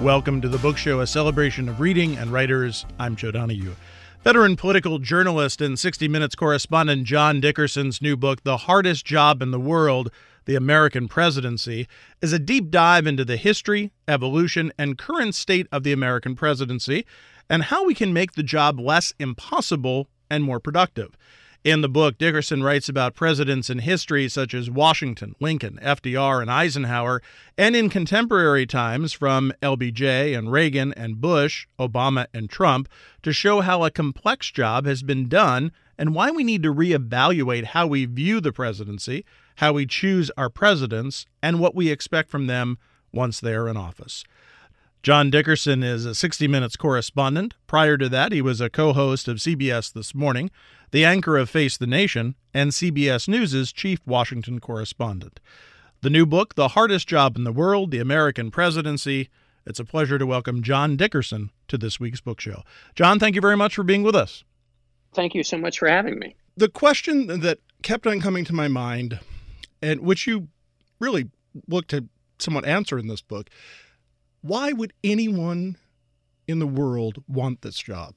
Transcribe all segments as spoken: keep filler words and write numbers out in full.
Welcome to The Book Show, a celebration of reading and writers. I'm Joe Donahue. Veteran political journalist and sixty minutes correspondent John Dickerson's new book, The Hardest Job in the World, The American Presidency, is a deep dive into the history, evolution, and current state of the American presidency and how we can make the job less impossible and more productive. In the book, Dickerson writes about presidents in history such as Washington, Lincoln, F D R, and Eisenhower, and in contemporary times from L B J and Reagan and Bush, Obama and Trump, to show how a complex job has been done and why we need to reevaluate how we view the presidency, how we choose our presidents, and what we expect from them once they're in office. John Dickerson is a sixty minutes correspondent. Prior to that, he was a co-host of C B S This Morning, the anchor of Face the Nation, and C B S News' chief Washington correspondent. The new book, The Hardest Job in the World, The American Presidency. It's a pleasure to welcome John Dickerson to this week's book show. John, thank you very much for being with us. Thank you so much for having me. The question that kept on coming to my mind, and which you really look to somewhat answer in this book, why would anyone in the world want this job?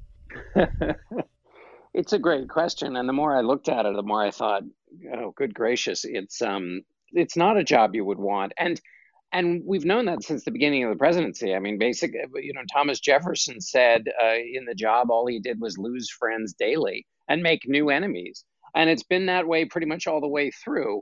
It's a great question. And the more I looked at it, the more I thought, oh, good gracious, it's um, it's not a job you would want. And and we've known that since the beginning of the presidency. I mean, basically, you know, Thomas Jefferson said uh, in the job, all he did was lose friends daily and make new enemies. And it's been that way pretty much all the way through.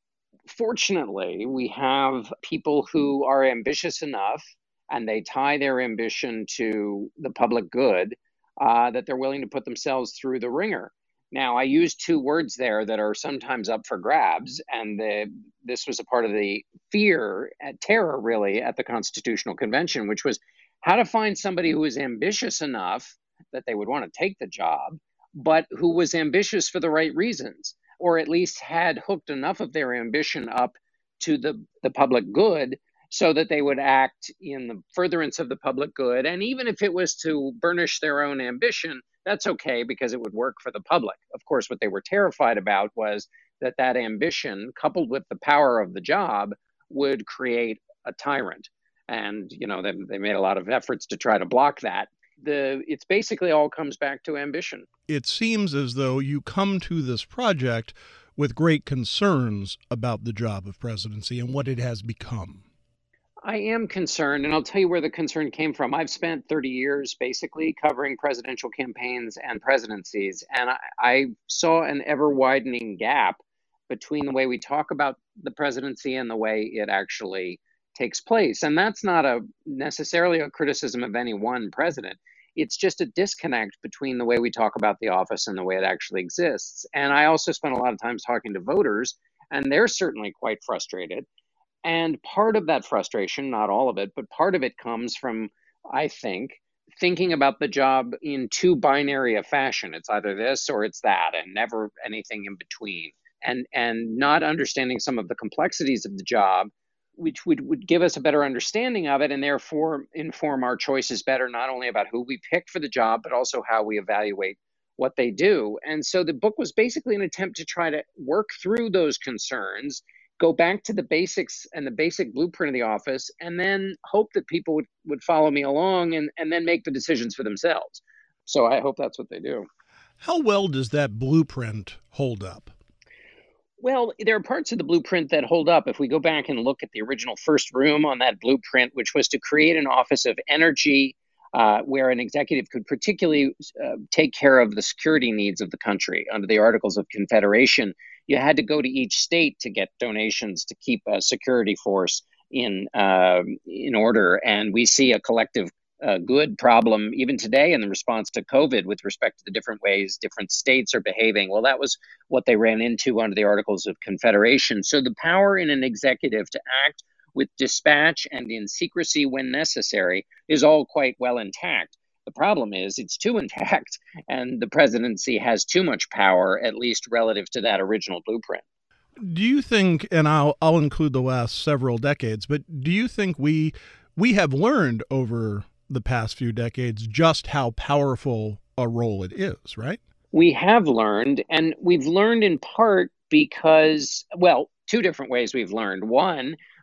Fortunately, we have people who are ambitious enough and they tie their ambition to the public good uh, that they're willing to put themselves through the ringer. Now, I use two words there that are sometimes up for grabs, and the, this was a part of the fear, uh, terror really, at the Constitutional Convention, which was how to find somebody who is ambitious enough that they would want to take the job, but who was ambitious for the right reasons, or at least had hooked enough of their ambition up to the, the public good so that they would act in the furtherance of the public good. And even if it was to burnish their own ambition, that's okay because it would work for the public. Of course, what they were terrified about was that that ambition, coupled with the power of the job, would create a tyrant. And, you know, they, they made a lot of efforts to try to block that. The it's basically all comes back to ambition. It seems as though you come to this project with great concerns about the job of presidency and what it has become. I am concerned, and I'll tell you where the concern came from. I've spent thirty years basically covering presidential campaigns and presidencies, and I, I saw an ever-widening gap between the way we talk about the presidency and the way it actually takes place. And that's not a necessarily a criticism of any one president. It's just a disconnect between the way we talk about the office and the way it actually exists. And I also spent a lot of time talking to voters, and they're certainly quite frustrated. And part of that frustration, not all of it, but part of it comes from, I think, thinking about the job in too binary a fashion. It's either this or it's that, and never anything in between. And and not understanding some of the complexities of the job, which would, would give us a better understanding of it and therefore inform our choices better, not only about who we pick for the job, but also how we evaluate what they do. And so the book was basically an attempt to try to work through those concerns, go back to the basics and the basic blueprint of the office, and then hope that people would, would follow me along and, and then make the decisions for themselves. So I hope that's what they do. How well does that blueprint hold up? Well, there are parts of the blueprint that hold up. If we go back and look at the original first room on that blueprint, which was to create an office of energy uh, where an executive could particularly uh, take care of the security needs of the country under the Articles of Confederation, you had to go to each state to get donations to keep a security force in uh, in order. And we see a collective a good problem even today in the response to COVID with respect to the different ways different states are behaving. Well, that was what they ran into under the Articles of Confederation. So the power in an executive to act with dispatch and in secrecy when necessary is all quite well intact. The problem is it's too intact, and the presidency has too much power, at least relative to that original blueprint. Do you think, and I'll I'll include the last several decades, but do you think we we have learned over the past few decades just how powerful a role it is, right? We have learned, and we've learned in part because, well, two different ways we've learned. One,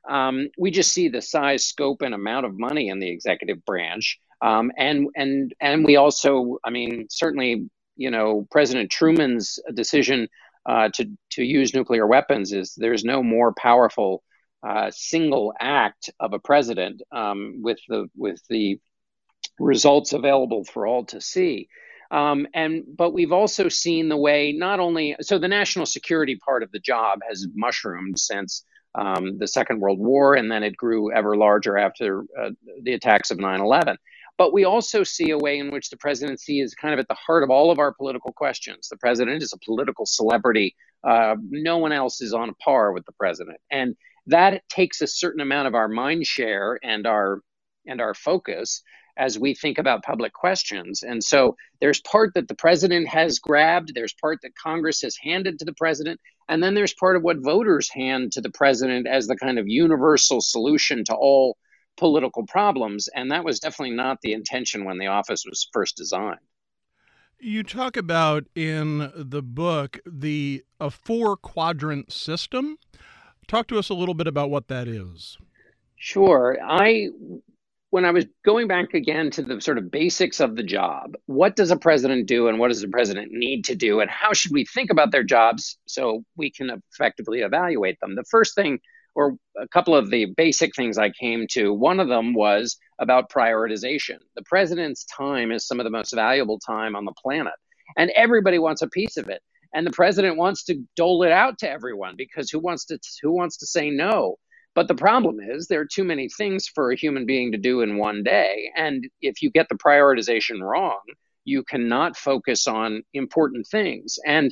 Um, we just see the size, scope, and amount of money in the executive branch. Um, and and and we also, I mean, certainly, you know, President Truman's decision uh, to to use nuclear weapons is there's no more powerful uh, single act of a president um, with the with the results available for all to see. Um, and but we've also seen the way not only so the national security part of the job has mushroomed since um, the Second World War, and then it grew ever larger after uh, the attacks of nine eleven. But we also see a way in which the presidency is kind of at the heart of all of our political questions. The president is a political celebrity. Uh, no one else is on a par with the president, and that takes a certain amount of our mind share and our and our focus as we think about public questions. And so there's part that the president has grabbed, there's part that Congress has handed to the president, and then there's part of what voters hand to the president as the kind of universal solution to all political problems. And that was definitely not the intention when the office was first designed. You talk about in the book the a four quadrant system. Talk to us a little bit about what that is. Sure. I When I was going back again to the sort of basics of the job, what does a president do and what does the president need to do, and how should we think about their jobs so we can effectively evaluate them? The first thing, or a couple of the basic things I came to, one of them was about prioritization. The president's time is some of the most valuable time on the planet, and everybody wants a piece of it. And the president wants to dole it out to everyone because who wants to who wants to say no? But the problem is there are too many things for a human being to do in one day. And if you get the prioritization wrong, you cannot focus on important things. And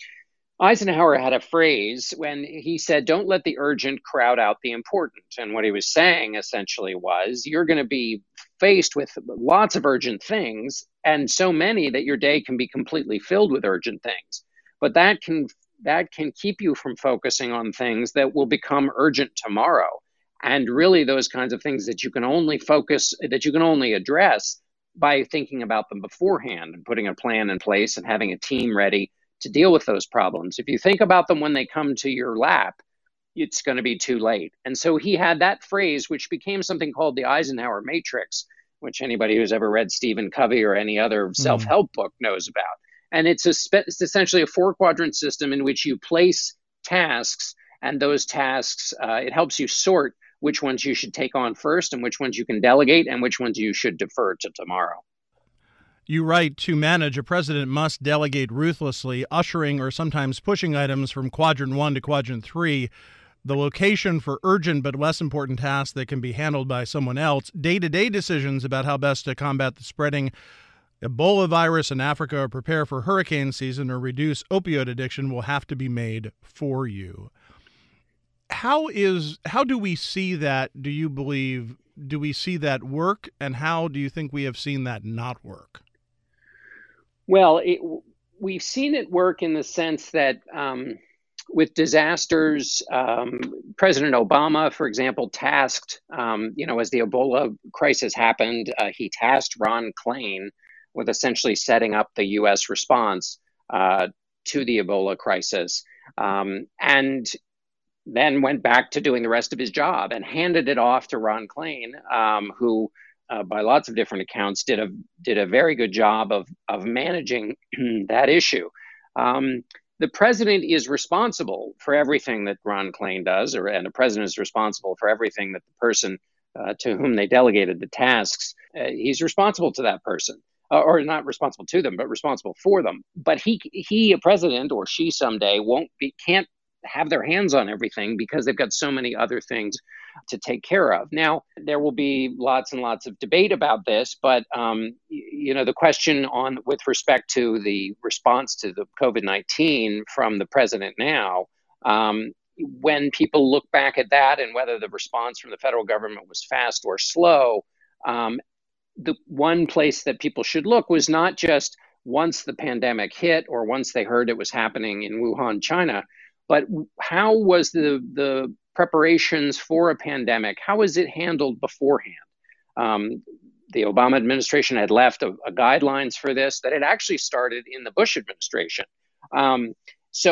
Eisenhower had a phrase when he said, don't let the urgent crowd out the important. And what he was saying essentially was, you're going to be faced with lots of urgent things, and so many that your day can be completely filled with urgent things. But that can that can keep you from focusing on things that will become urgent tomorrow. And really those kinds of things that you can only focus, that you can only address by thinking about them beforehand and putting a plan in place and having a team ready to deal with those problems. If you think about them when they come to your lap, it's going to be too late. And so he had that phrase, which became something called the Eisenhower Matrix, which anybody who's ever read Stephen Covey or any other self-help book knows about. And it's, a spe- it's essentially a four-quadrant system in which you place tasks, and those tasks, uh, it helps you sort which ones you should take on first and which ones you can delegate and which ones you should defer to tomorrow. You write, to manage, a president must delegate ruthlessly, ushering or sometimes pushing items from quadrant one to quadrant three, the location for urgent but less important tasks that can be handled by someone else. Day-to-day decisions about how best to combat the spreading Ebola virus in Africa or prepare for hurricane season or reduce opioid addiction will have to be made for you. How is how do we see that, do you believe, do we see that work, and how do you think we have seen that not work? Well, it, we've seen it work in the sense that um, with disasters, um, President Obama, for example, tasked, um, you know, as the Ebola crisis happened, uh, he tasked Ron Klain with essentially setting up the U S response uh, to the Ebola crisis, um, and then went back to doing the rest of his job and handed it off to Ron Klain, um, who, uh, by lots of different accounts, did a did a very good job of of managing that issue. Um, the president is responsible for everything that Ron Klain does, or and the president is responsible for everything that the person uh, to whom they delegated the tasks, uh, he's responsible to that person. Uh, or not responsible to them, but responsible for them. But he, he, a president, or she someday won't be, can't have their hands on everything because they've got so many other things to take care of. Now, there will be lots and lots of debate about this, but um, you know, the question on with respect to the response to the COVID nineteen from the president now, um, when people look back at that and whether the response from the federal government was fast or slow, um, the one place that people should look was not just once the pandemic hit or once they heard it was happening in Wuhan, China, but how was the the preparations for a pandemic, how was it handled beforehand? Um, the Obama administration had left a, a guidelines for this that had actually started in the Bush administration. Um, so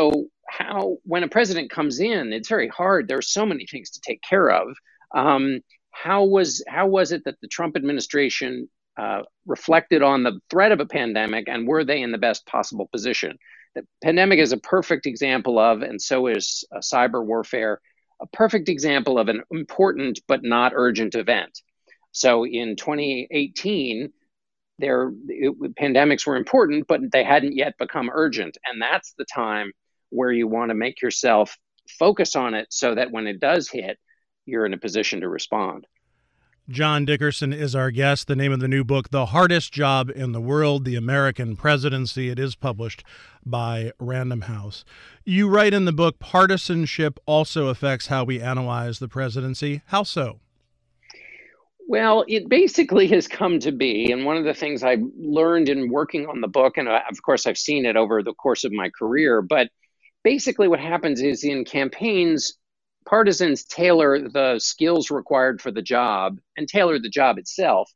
how, when a president comes in, it's very hard. There are so many things to take care of. Um, how was how was it that the Trump administration uh, reflected on the threat of a pandemic, and were they in the best possible position? The pandemic is a perfect example of, and so is uh, cyber warfare, a perfect example of an important but not urgent event. So in twenty eighteen, there it, pandemics were important, but they hadn't yet become urgent, and that's the time where you want to make yourself focus on it so that when it does hit, you're in a position to respond. John Dickerson is our guest. The name of the new book, The Hardest Job in the World, The American Presidency. It is published by Random House. You write in the book, partisanship also affects how we analyze the presidency. How so? Well, it basically has come to be, and one of the things I learned in working on the book, and of course I've seen it over the course of my career, but basically what happens is in campaigns, partisans tailor the skills required for the job and tailor the job itself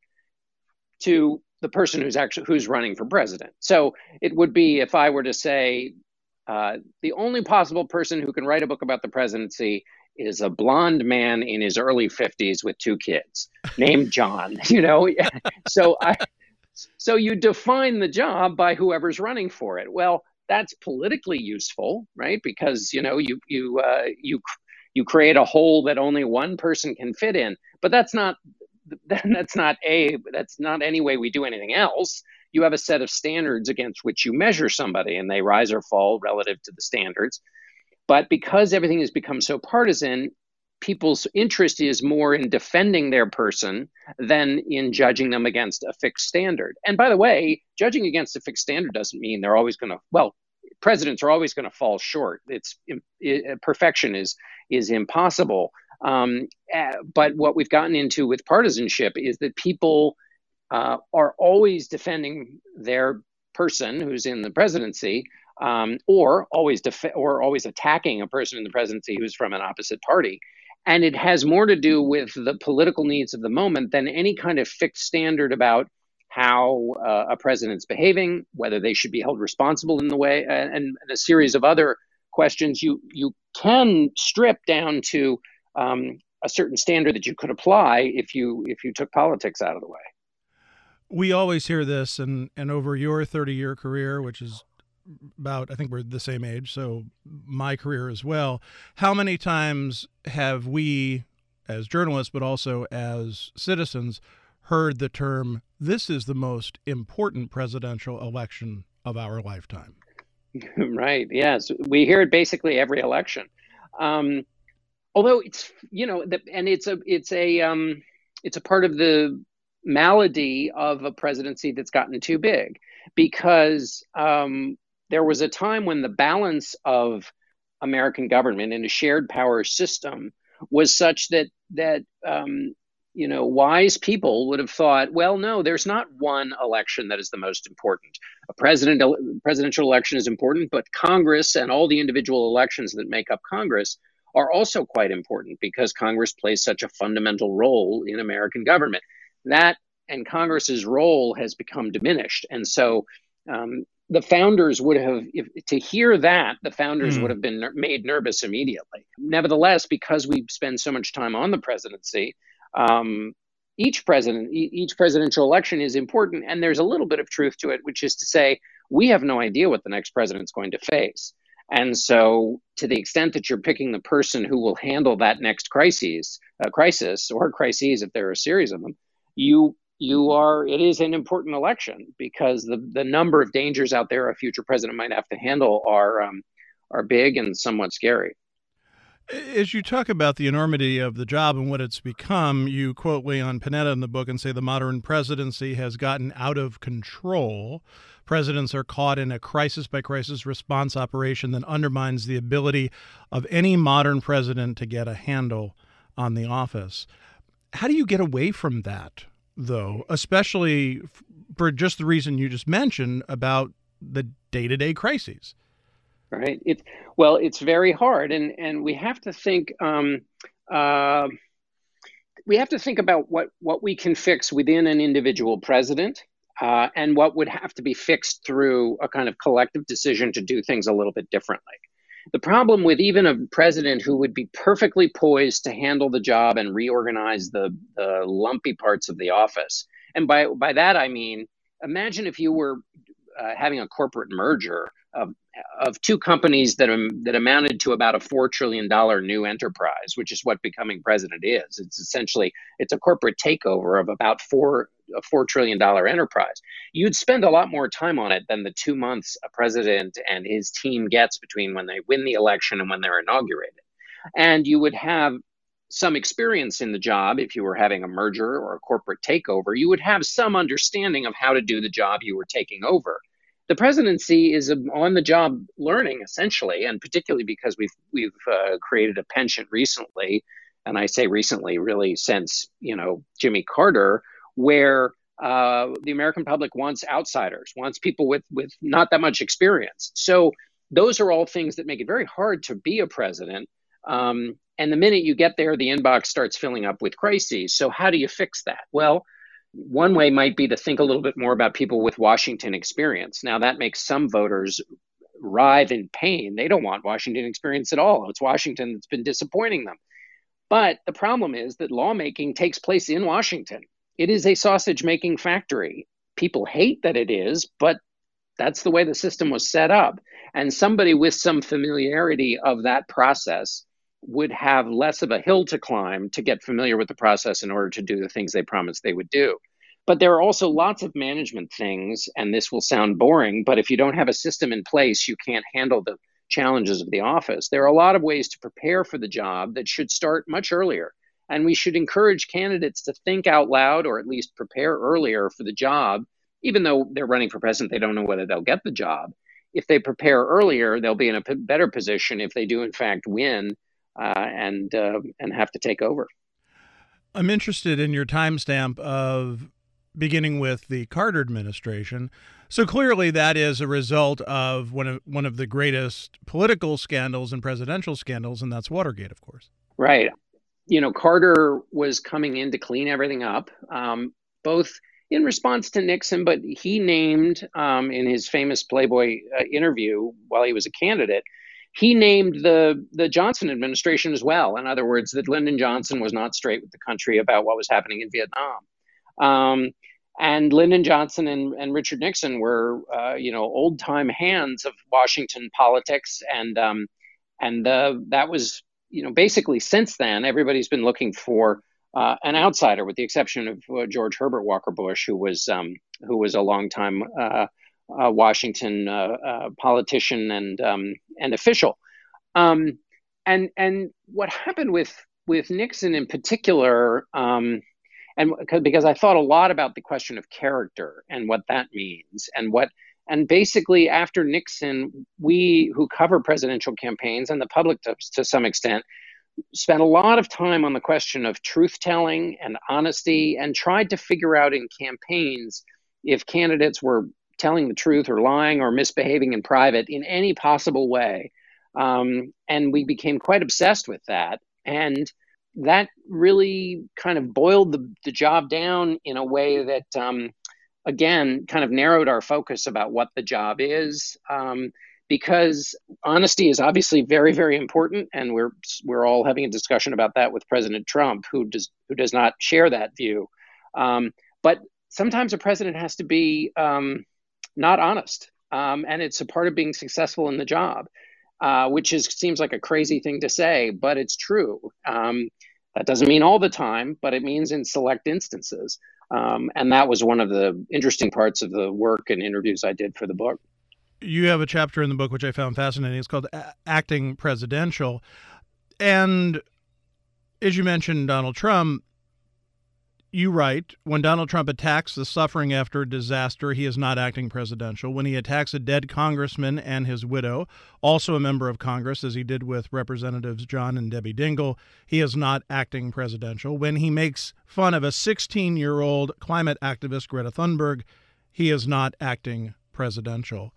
to the person who's actually who's running for president. So it would be if I were to say uh, the only possible person who can write a book about the presidency is a blonde man in his early fifties with two kids named John, you know? so I, so you define the job by whoever's running for it. Well, that's politically useful, right? Because, you know, you, you, uh, you, you create a hole that only one person can fit in, but that's not, that's not a, that's not any way we do anything else. You have a set of standards against which you measure somebody, and they rise or fall relative to the standards. But because everything has become so partisan, people's interest is more in defending their person than in judging them against a fixed standard. And by the way, judging against a fixed standard doesn't mean they're always going to, well, presidents are always going to fall short. It's it, perfection is is impossible. Um, uh, but what we've gotten into with partisanship is that people uh, are always defending their person who's in the presidency, um, or always def- or always attacking a person in the presidency who's from an opposite party. And it has more to do with the political needs of the moment than any kind of fixed standard about how uh, a president's behaving, whether they should be held responsible in the way, and, and a series of other questions. You you can strip down to um, a certain standard that you could apply if you if you took politics out of the way. We always hear this, and and over your thirty-year career, which is about, I think we're the same age, so my career as well. How many times have we, as journalists, but also as citizens, heard the term, this is the most important presidential election of our lifetime? Right. Yes. We hear it basically every election. Um, although it's, you know, the, and it's a, it's a, um, it's a part of the malady of a presidency that's gotten too big, because um, there was a time when the balance of American government in a shared power system was such that, that, um, you know, wise people would have thought, well, no, there's not one election that is the most important. A president, presidential election is important, but Congress and all the individual elections that make up Congress are also quite important, because Congress plays such a fundamental role in American government. That and Congress's role has become diminished. And so um, the founders would have, if, to hear that, the founders mm. would have been ner- made nervous immediately. Nevertheless, because we spend so much time on the presidency, Um, each president, e- each presidential election is important, and there's a little bit of truth to it, which is to say, we have no idea what the next president's going to face. And so to the extent that you're picking the person who will handle that next crisis, uh, crisis or crises, if there are a series of them, you you are, it is an important election, because the, the number of dangers out there a future president might have to handle are, um, are big and somewhat scary. As you talk about the enormity of the job and what it's become, you quote Leon Panetta in the book and say the modern presidency has gotten out of control. Presidents are caught in a crisis-by-crisis response operation that undermines the ability of any modern president to get a handle on the office. How do you get away from that, though, especially for just the reason you just mentioned about the day-to-day crises? Right. It's well, it's very hard, and and we have to think. Um, uh, we have to think about what what we can fix within an individual president, uh, and what would have to be fixed through a kind of collective decision to do things a little bit differently. The problem with even a president who would be perfectly poised to handle the job and reorganize the, the lumpy parts of the office. And by, by that, I mean, imagine if you were uh, having a corporate merger of, of two companies that, um, that amounted to about a four trillion dollars new enterprise, which is what becoming president is. It's essentially, it's a corporate takeover of about four, a four trillion dollars enterprise. You'd spend a lot more time on it than the two months a president and his team gets between when they win the election and when they're inaugurated. And you would have some experience in the job. If you were having a merger or a corporate takeover, you would have some understanding of how to do the job you were taking over. The presidency is on-the-job learning, essentially, and particularly because we've we've uh, created a penchant recently, and I say recently, really since you know Jimmy Carter, where uh, the American public wants outsiders, wants people with with not that much experience. So those are all things that make it very hard to be a president. Um, and the minute you get there, the inbox starts filling up with crises. So how do you fix that? Well, one way might be to think a little bit more about people with Washington experience. Now, that makes some voters writhe in pain. They don't want Washington experience at all. It's Washington that's been disappointing them. But the problem is that lawmaking takes place in Washington. It is a sausage-making factory. People hate that it is, but that's the way the system was set up. And somebody with some familiarity of that process would have less of a hill to climb to get familiar with the process in order to do the things they promised they would do. But there are also lots of management things, and this will sound boring, but if you don't have a system in place, you can't handle the challenges of the office. There are a lot of ways to prepare for the job that should start much earlier. And we should encourage candidates to think out loud or at least prepare earlier for the job. Even though they're running for president, they don't know whether they'll get the job. If they prepare earlier, they'll be in a p- better position if they do, in fact, win uh, and uh, and have to take over. I'm interested in your timestamp of beginning with the Carter administration. So clearly that is a result of one of one of the greatest political scandals and presidential scandals, and that's Watergate, of course. Right. You know, Carter was coming in to clean everything up, um, both in response to Nixon, but he named um, in his famous Playboy uh, interview while he was a candidate, he named the the Johnson administration as well. In other words, that Lyndon Johnson was not straight with the country about what was happening in Vietnam. Um, and Lyndon Johnson and, and Richard Nixon were, uh, you know, old time hands of Washington politics. And um, and uh, that was, you know, basically since then, everybody's been looking for Uh, an outsider, with the exception of uh, George Herbert Walker Bush, who was um, who was a longtime uh, uh, Washington uh, uh, politician and um, and official. Um, and and what happened with with Nixon in particular, um, and because I thought a lot about the question of character and what that means, and what and basically after Nixon, we who cover presidential campaigns and the public to, to some extent, spent a lot of time on the question of truth-telling and honesty and tried to figure out in campaigns if candidates were telling the truth or lying or misbehaving in private in any possible way. Um, and we became quite obsessed with that. And that really kind of boiled the, the job down in a way that, um, again, kind of narrowed our focus about what the job is. Um, Because honesty is obviously very, very important, and we're we're all having a discussion about that with President Trump, who does who does not share that view. Um, but sometimes a president has to be um, not honest, um, and it's a part of being successful in the job, uh, which is seems like a crazy thing to say, but it's true. Um, that doesn't mean all the time, but it means in select instances, um, and that was one of the interesting parts of the work and interviews I did for the book. You have a chapter in the book which I found fascinating. It's called Acting Presidential. And as you mentioned, Donald Trump, you write, when Donald Trump attacks the suffering after a disaster, he is not acting presidential. When he attacks a dead congressman and his widow, also a member of Congress, as he did with Representatives John and Debbie Dingell, he is not acting presidential. When he makes fun of a sixteen-year-old climate activist, Greta Thunberg, he is not acting presidential.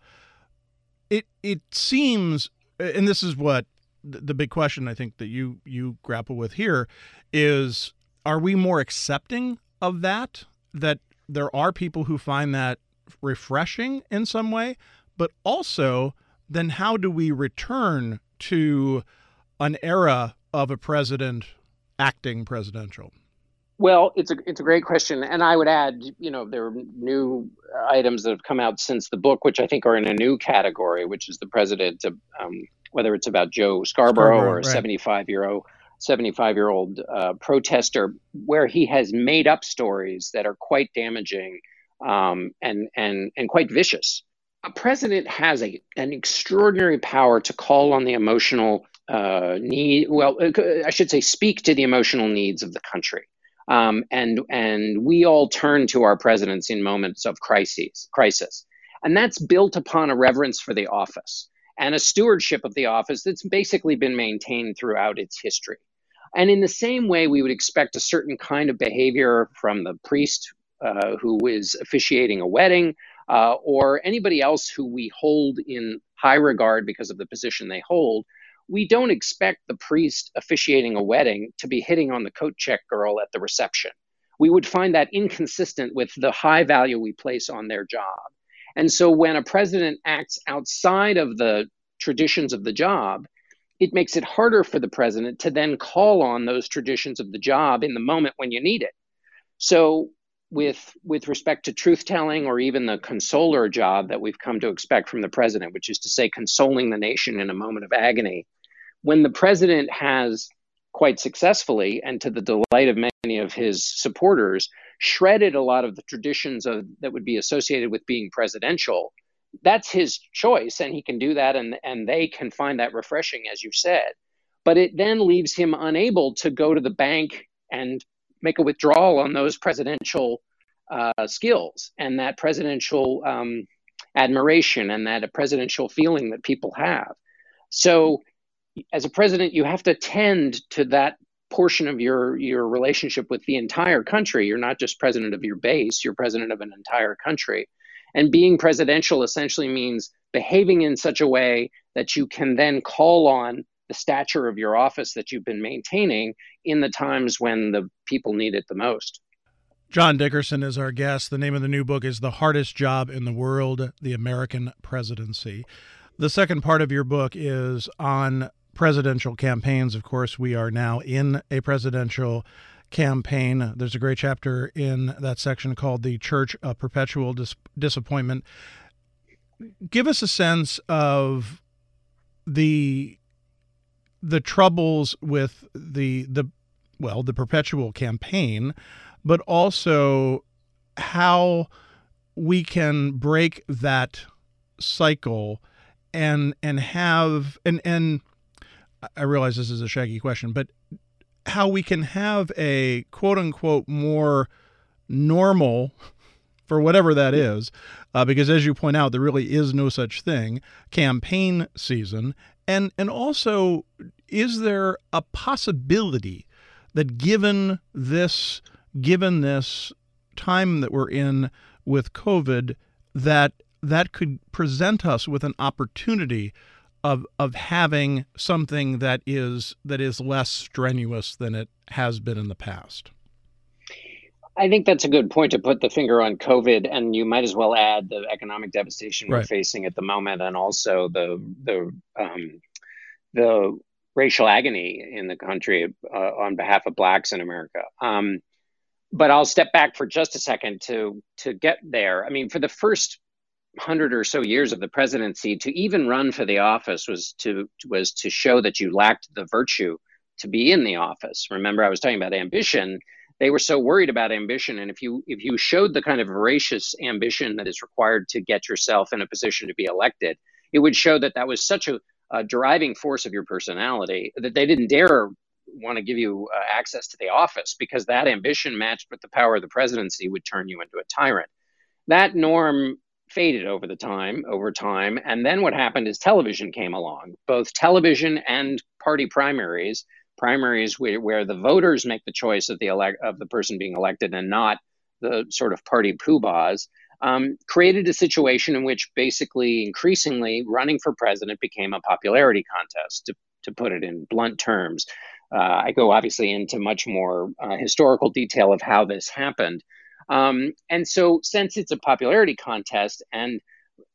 It it seems, and this is what the big question I think that you you grapple with here is, are we more accepting of that, that there are people who find that refreshing in some way, but also then how do we return to an era of a president acting presidential? Well, it's a it's a great question, and I would add, you know, there are new items that have come out since the book, which I think are in a new category, which is the president, um, whether it's about Joe Scarborough, Scarborough, or a right. seventy-five year old seventy-five year old uh, protester, where he has made up stories that are quite damaging um, and and and quite vicious. A president has a an extraordinary power to call on the emotional uh, need. Well, I should say, speak to the emotional needs of the country. Um, and and we all turn to our presidents in moments of crises, crisis, and that's built upon a reverence for the office and a stewardship of the office that's basically been maintained throughout its history. And in the same way, we would expect a certain kind of behavior from the priest uh, who is officiating a wedding, uh, or anybody else who we hold in high regard because of the position they hold. We don't expect the priest officiating a wedding to be hitting on the coat check girl at the reception. We would find that inconsistent with the high value we place on their job. And so when a president acts outside of the traditions of the job, it makes it harder for the president to then call on those traditions of the job in the moment when you need it. So with with respect to truth-telling, or even the consoler job that we've come to expect from the president, which is to say consoling the nation in a moment of agony, when the president has quite successfully, and to the delight of many of his supporters, shredded a lot of the traditions of that would be associated with being presidential, that's his choice, and he can do that, and, and they can find that refreshing, as you said. But it then leaves him unable to go to the bank and make a withdrawal on those presidential uh, skills and that presidential um, admiration and that presidential feeling that people have. So as a president, you have to tend to that portion of your, your relationship with the entire country. You're not just president of your base, you're president of an entire country. And being presidential essentially means behaving in such a way that you can then call on the stature of your office that you've been maintaining in the times when the people need it the most. John Dickerson is our guest. The name of the new book is The Hardest Job in the World, The American Presidency. The second part of your book is on presidential campaigns. Of course, we are now in a presidential campaign. There's a great chapter in that section called The Church of Perpetual Dis- Disappointment. Give us a sense of the the troubles with the the well, the perpetual campaign, but also how we can break that cycle and and have and and I realize this is a shaggy question, but how we can have a quote unquote more normal, for whatever that is, uh, because as you point out, there really is no such thing, campaign season. And and also, is there a possibility that given this given this time that we're in with COVID, that that could present us with an opportunity of of having something that is that is less strenuous than it has been in the past? I think that's a good point to put the finger on COVID, and you might as well add the economic devastation Right. we're facing at the moment, and also the the um, the racial agony in the country uh, on behalf of Blacks in America. Um, but I'll step back for just a second to to get there. I mean, for the first hundred or so years of the presidency, to even run for the office was to was to show that you lacked the virtue to be in the office. Remember, I was talking about ambition. They were so worried about ambition, and if you if you showed the kind of voracious ambition that is required to get yourself in a position to be elected, it would show that that was such a, a driving force of your personality that they didn't dare want to give you uh, access to the office, because that ambition matched with the power of the presidency would turn you into a tyrant. That norm faded over the time, over time. And then what happened is television came along, both television and party primaries, primaries where, where the voters make the choice of the elect of the person being elected and not the sort of party poobahs, um, created a situation in which basically increasingly running for president became a popularity contest, to, to put it in blunt terms. Uh, I go obviously into much more uh, historical detail of how this happened. Um, and so since it's a popularity contest and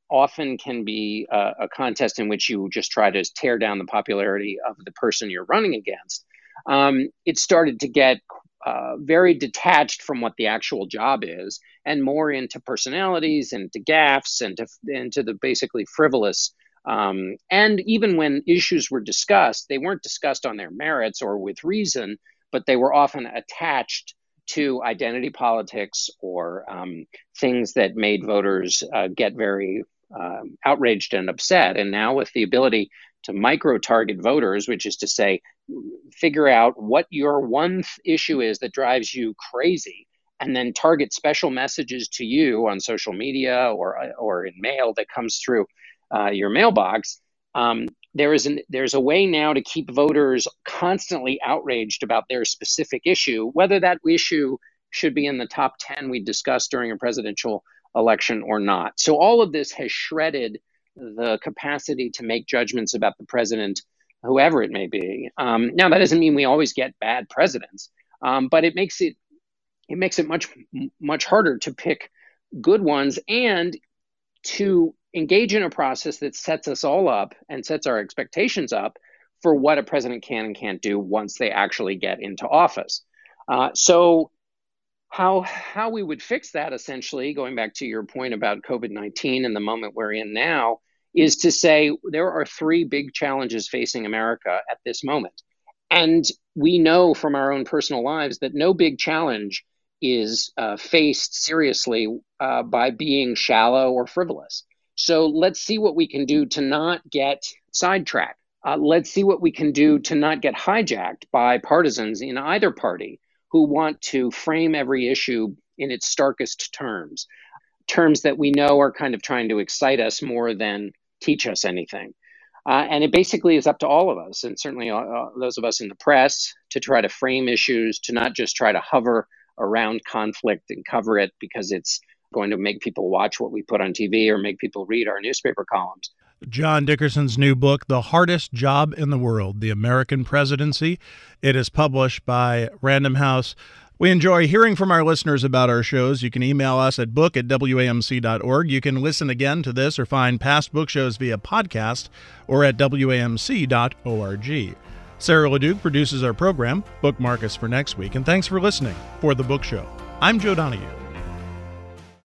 often can be a, a contest in which you just try to tear down the popularity of the person you're running against. Um, it started to get uh, very detached from what the actual job is, and more into personalities, into gaffes, and to, into the basically frivolous. Um, and even when issues were discussed, they weren't discussed on their merits or with reason, but they were often attached to identity politics or um, things that made voters uh, get very um, outraged and upset. And now with the ability to micro-target voters, which is to say, figure out what your one th- issue is that drives you crazy, and then target special messages to you on social media or, or in mail that comes through uh, your mailbox, um, there is an, there's a way now to keep voters constantly outraged about their specific issue, whether that issue should be in the top ten we discussed during a presidential election or not. So all of this has shredded the capacity to make judgments about the president, whoever it may be. Um, now, that doesn't mean we always get bad presidents, um, but it makes it it makes it much, much harder to pick good ones and to engage in a process that sets us all up and sets our expectations up for what a president can and can't do once they actually get into office. Uh, so how how we would fix that, essentially, going back to your point about COVID nineteen and the moment we're in now, is to say there are three big challenges facing America at this moment. And we know from our own personal lives that no big challenge is uh, faced seriously uh, by being shallow or frivolous. So let's see what we can do to not get sidetracked. Uh, let's see what we can do to not get hijacked by partisans in either party who want to frame every issue in its starkest terms, terms that we know are kind of trying to excite us more than teach us anything. Uh, and it basically is up to all of us, and certainly uh, those of us in the press, to try to frame issues, to not just try to hover around conflict and cover it because it's going to make people watch what we put on T V or make people read our newspaper columns. John Dickerson's new book, The Hardest Job in the World, The American Presidency. It is published by Random House. We enjoy hearing from our listeners about our shows. You can email us at book at W A M C dot org. You can listen again to this or find past book shows via podcast or at W A M C dot org. Sarah LeDuc produces our program. Bookmark us for next week. And thanks for listening for The Book Show. I'm Joe Donahue.